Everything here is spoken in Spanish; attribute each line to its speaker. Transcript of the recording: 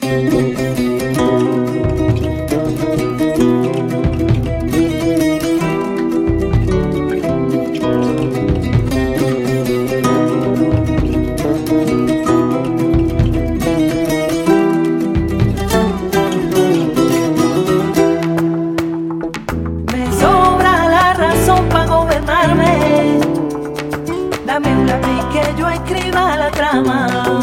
Speaker 1: Dame un lápiz que yo escriba la trama.